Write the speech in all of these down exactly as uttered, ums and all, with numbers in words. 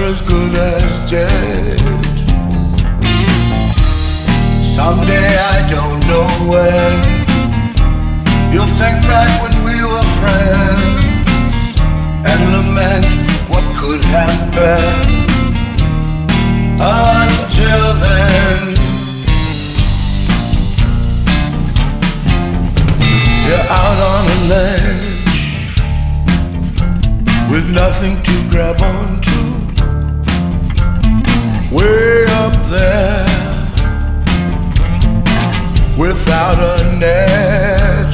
as good as dead. Someday, I don't know when, you'll think back when we were friends and lament what could have been. Until then, you're out on a ledge with nothing to grab onto. Way up there without a net.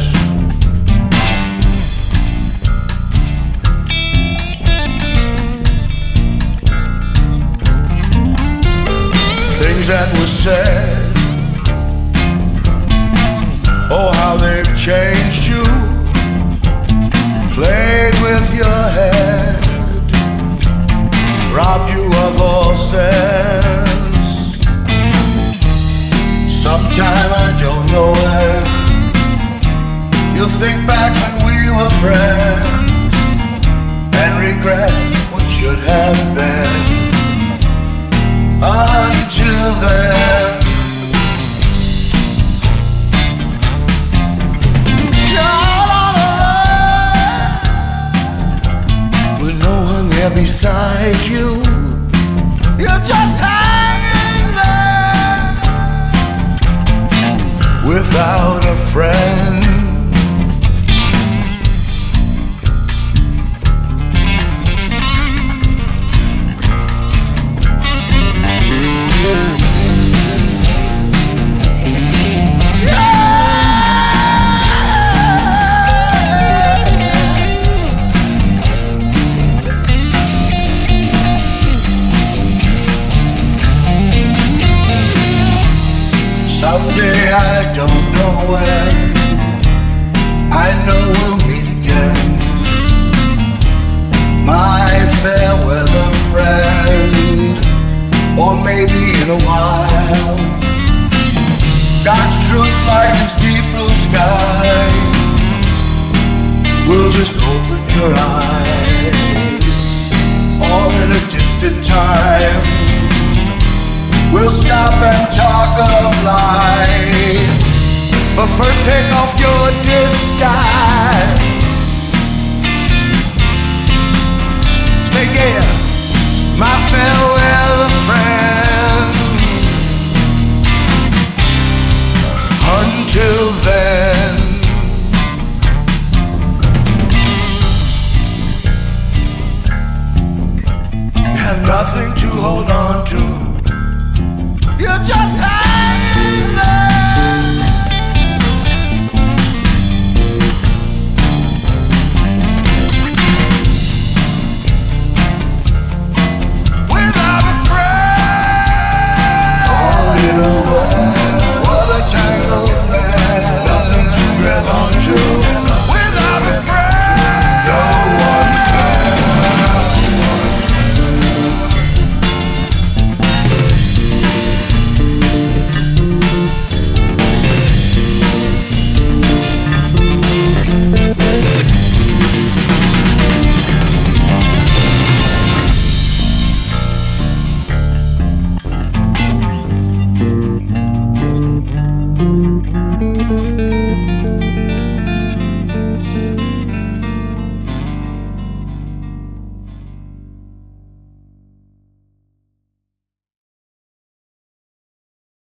Things that were said, oh how they've changed you. Played with your head, robbed you of all sense. Sometime, I don't know when, you'll think back when we were friends and regret what should have been. Until then, you're out on a run with no one there beside you. You're just hanging there without a friend. Someday, I don't know when, I know we'll meet again. My fair weather friend, or maybe in a while. God's truth like this deep blue sky will just open your eyes. All in a distant time, we'll stop and talk of life. But first take off your disguise. Say yeah, my farewell friend. Until then, you have nothing to hold on to. You just have